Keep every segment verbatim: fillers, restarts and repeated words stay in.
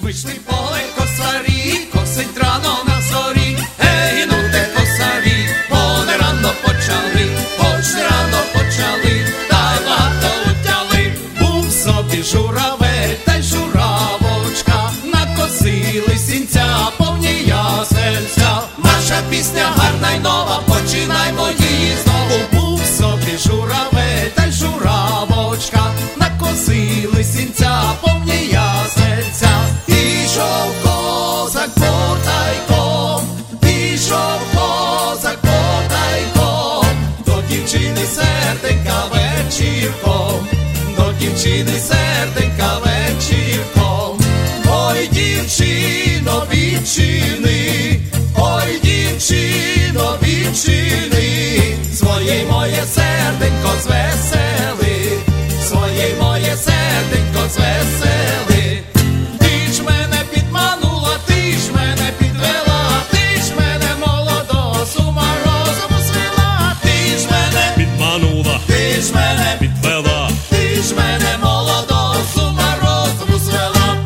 Вийшли в поле косарі, косить рано на зорі. Ей, ну те косарі, вони рано почали, хоч рано почали, та й багато утяли. Був собі журавель, та й журавочка, накосили сінця, повні ясельця. Наша пісня гарна й нова, починаймо її знову. Був собі журавель, та й журавочка, накосили сінця, повні ясельця. Пішов козак потайком, пішов козак потайком, до дівчини серденька вечірком, до дівчини серденька вечірком. Ой, дівчино, відчини, ой, дівчино, відчини, своє моє серденько звесели, своє моє серденько звесели. Ти ж мене підманула, ти ж мене підвела, ти ж мене молодого з ума розуму звела. Ти ж мене підманула, ти ж мене підвела, ти ж мене молодого з ума розуму звела.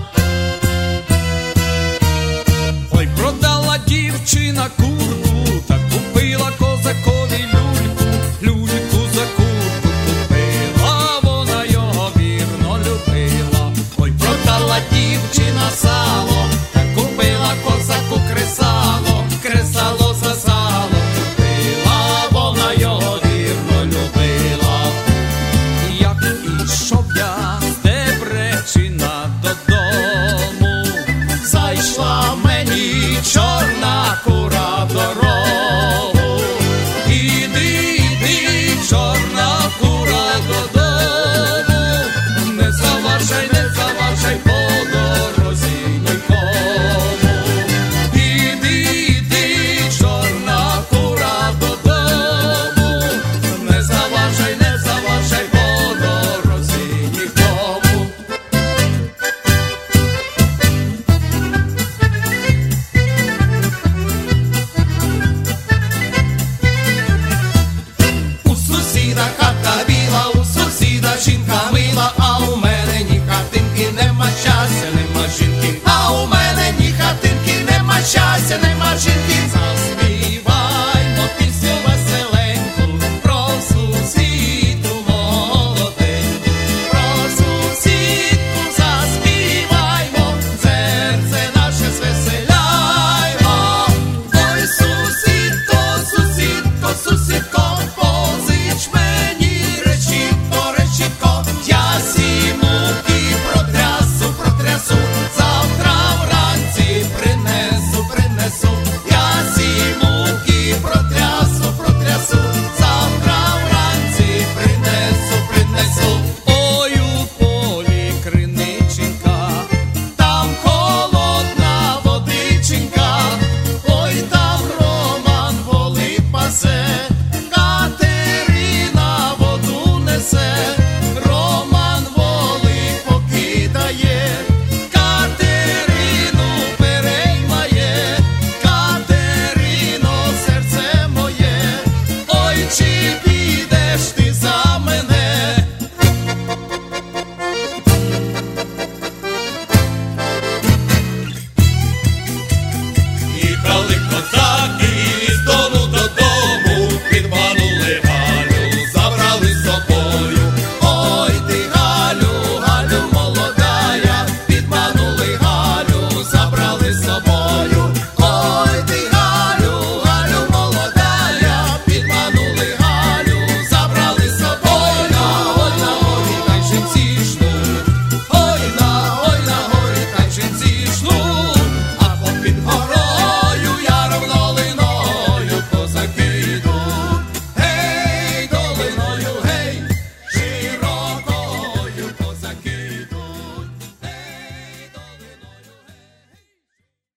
Ой, продала дівчина курку, та купила козакові люльку, люльку за курку купила, вона його вірно любила. Ой, продала дівчина сало, та купила козаку кресало, кресало за сало купила, вона його вірно любила. Як ішов я з Дебречина додому, зайшла мені чорна кура в дорогу. Іди, іди, чорна кура додому, не заважай, не заважай по дорозі нікому. Іди, іди, чорна кура додому, не заважай, не заважай по дорозі нікому. У сусіда хата біла, у сусіда жінка мила, а у мене ні хатинки, нема щастя, нема жінки.